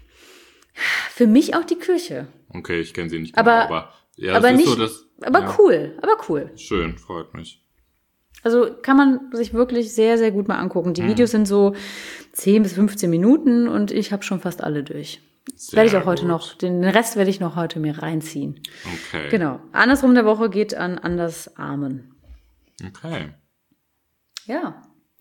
für mich auch die Kirche. Okay, ich kenne sie nicht genau, aber... aber ja, aber ist nicht, so, dass, aber ja. cool, aber cool. Schön, freut mich. Also kann man sich wirklich sehr, sehr gut mal angucken. Die mhm. Videos sind so zehn bis fünfzehn Minuten und ich habe schon fast alle durch. Sehr werde ich auch heute gut. noch, den Rest werde ich noch heute mir reinziehen. Okay. Genau. Andersrum der Woche geht an Anders Armen. Okay. Ja.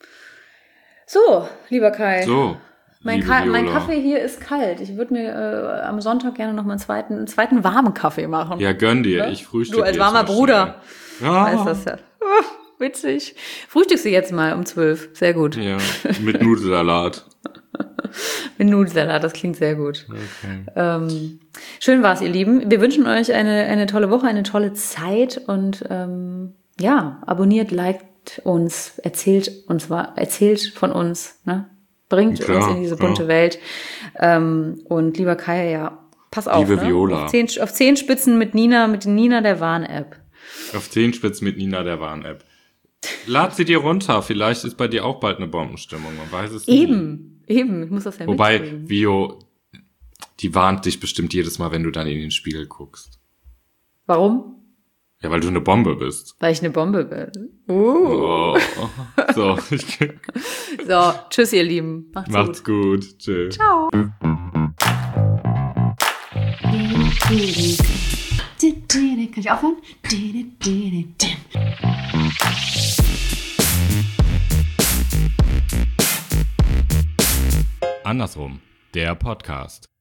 So, lieber Kai. So. Mein, Ka- mein Kaffee hier ist kalt. Ich würde mir äh, am Sonntag gerne noch mal einen zweiten, einen zweiten warmen Kaffee machen. Ja, gönn dir. Ja? Ich frühstücke. Du als warmer Bruder. Ja. Weißt das ja. Oh, witzig. Frühstückst du jetzt mal um zwölf. Sehr gut. Ja, mit Nudelsalat. Mit Nudelsalat, das klingt sehr gut. Okay. Ähm, schön war's, ihr Lieben. Wir wünschen euch eine, eine tolle Woche, eine tolle Zeit und ähm, ja, abonniert, liked uns, erzählt uns, erzählt von uns, ne? Bringt klar, uns in diese bunte klar. Welt. Ähm, und lieber Kai, ja, pass auf, Liebe ne? Viola. Auf, zehn, auf zehn Spitzen mit Nina, mit Nina der Warn-App. Auf zehn Spitzen mit Nina der Warn-App. Lad sie dir runter, vielleicht ist bei dir auch bald eine Bombenstimmung, man weiß es nicht. Eben, eben, ich muss das ja Wobei, mitbringen. Vio, die warnt dich bestimmt jedes Mal, wenn du dann in den Spiegel guckst. Warum? Ja, weil du eine Bombe bist. Weil ich eine Bombe bin. Uh. Oh. So. So, tschüss, ihr Lieben. Macht's, Macht's gut. gut. Tschüss. Ciao. Kann ich aufhören? Andersrum, der Podcast.